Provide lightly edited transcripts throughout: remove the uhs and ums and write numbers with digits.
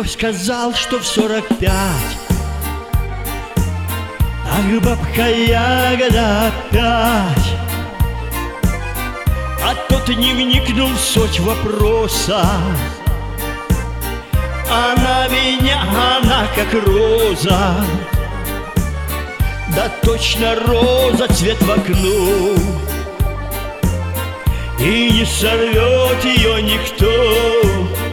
Кто сказал, что в 45? Ах, бабка Ягода опять. А тот не вникнул в суть вопроса. Она меня, она как роза. Да точно роза, цвет в окно. И не сорвет ее никто.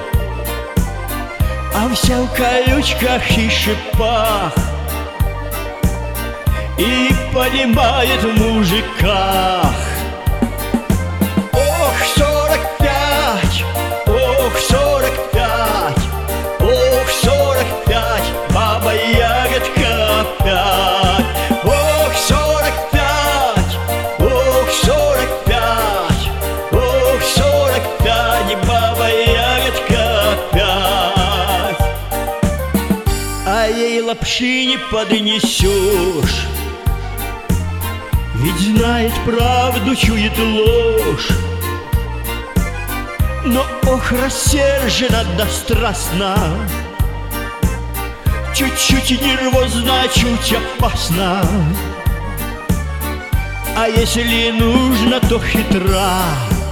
А вся в колючках и шипах. И понимает в мужиках. Ох, 45, ох, 45, ох, 45, баба Ягодка опять. Ох, 45, ох, 45, ох, 45, баба Ягодка опять. А ей лапши не поднесешь, ведь знает правду, чует ложь. Но ох, рассержена да страстна, чуть-чуть нервозна, чуть опасна. А если нужно, то хитра.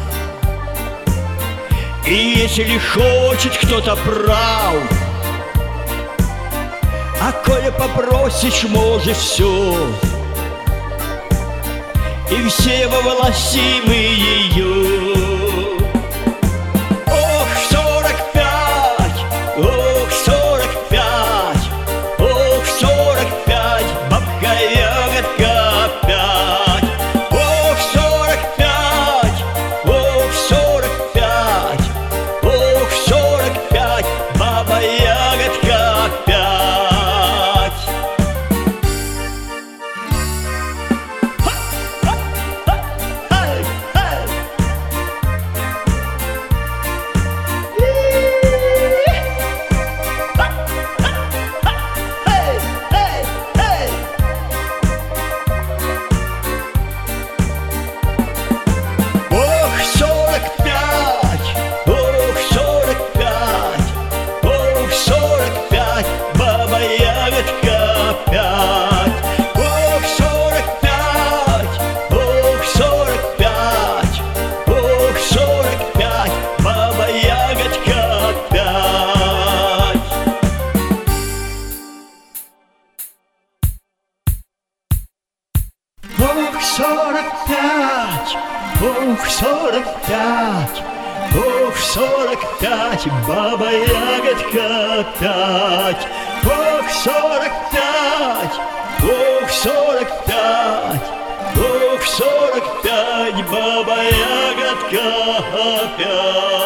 И если хочет кто-то прав, а коли попросишь, может все. И все во власти мы ее. Ох, 45, ох, 45, ох, 45, бабка Ягодка опять. Ох, 45, ох, 45, ох, 45, баба Ягодка опять. Ох, 45, ох, 45, ох, 45, баба Ягодка опять. Ох, 45, ох, 45, ох, 45, баба Ягодка опять.